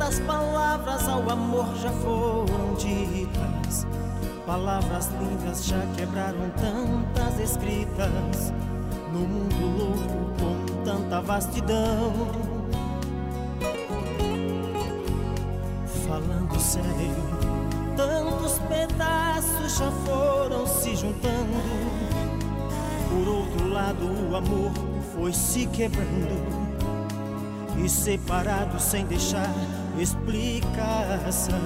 Quantas palavras ao amor já foram ditas, palavras lindas já quebraram tantas escritas, no mundo louco com tanta vastidão. Falando sério, tantos pedaços já foram se juntando. Por outro lado, o amor foi se quebrando e separado sem deixar explicação.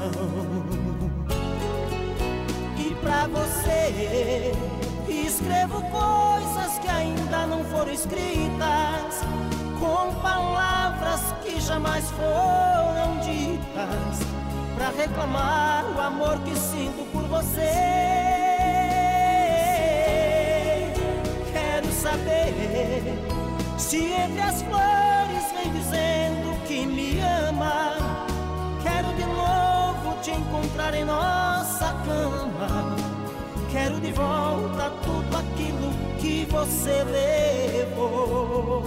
E pra você escrevo coisas que ainda não foram escritas, com palavras que jamais foram ditas, pra reclamar o amor que sinto por você. Quero saber se entre as flores vem dizendo que me ama. Quero de novo te encontrar em nossa cama. Quero de volta tudo aquilo que você levou.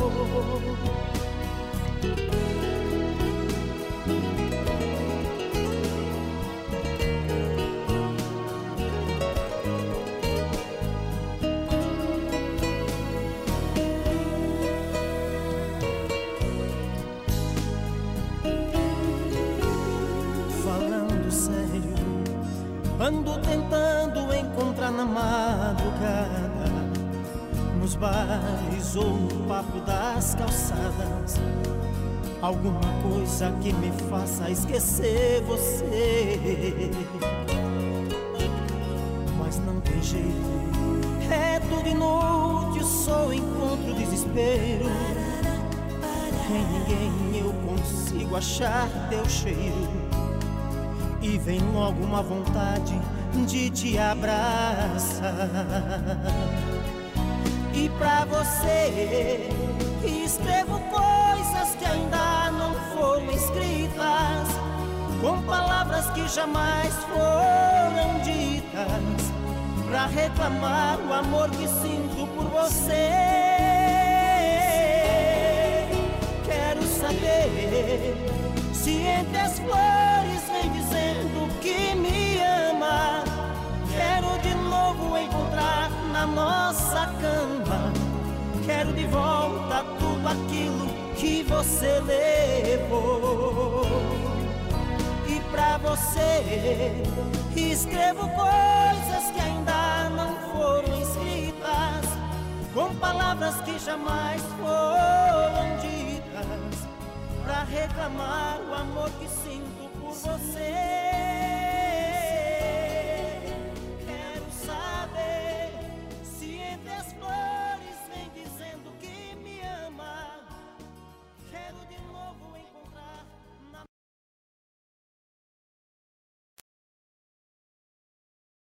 Ando tentando encontrar na madrugada, nos bares ou no papo das calçadas, alguma coisa que me faça esquecer você. Mas não tem jeito, é tudo inútil, só encontro desespero. Em ninguém eu consigo achar teu cheiro, e vem logo uma vontade de te abraçar. E pra você escrevo coisas que ainda não foram escritas, com palavras que jamais foram ditas, pra reclamar o amor que sinto por você. Quero saber se entre as flores vem dizendo que me ama. Quero de novo encontrar na nossa cama. Quero de volta tudo aquilo que você levou. E pra você escrevo coisas que ainda não foram escritas, com palavras que jamais foram ditas, pra reclamar o amor que sinto por você.